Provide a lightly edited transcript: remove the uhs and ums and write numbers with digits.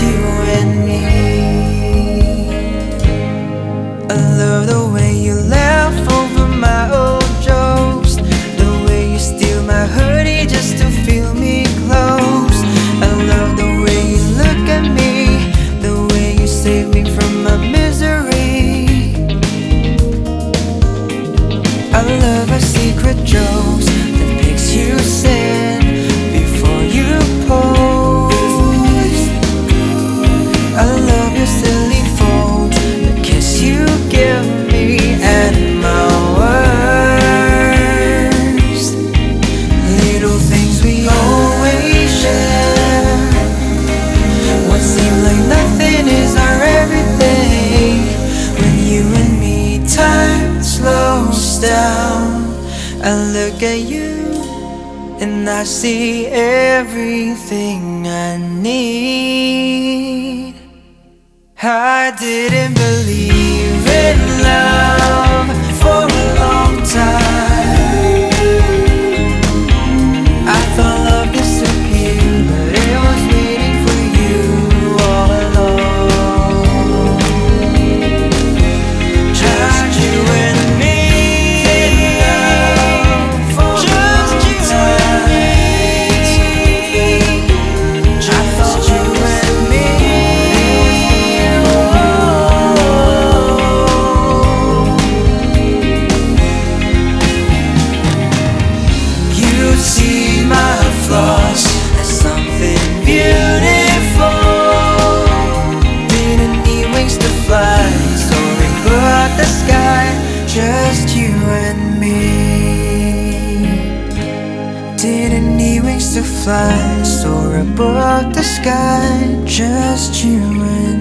you and me. I love the way you laugh over my old jokes, the way you steal my hoodie just to feel me close. I love the way you look at me, the way you save me from my misery. I love our secret jokes, the pics you send before you post. I love your silly folds, the kiss you give me, and my worst little things we always share. What seemed like nothing is our everything. When you and me, time slows down. I look at you and I see everything I need. I didn't believe in love for a long time. I thought love disappeared, but it was waiting for you all along. Just you and me, just you and me. I thought you and me. You see my flaws as something beautiful. Didn't need wings to fly, soaring above the sky. Just you and me. Didn't need wings to fly, soar above the sky. Just you and me.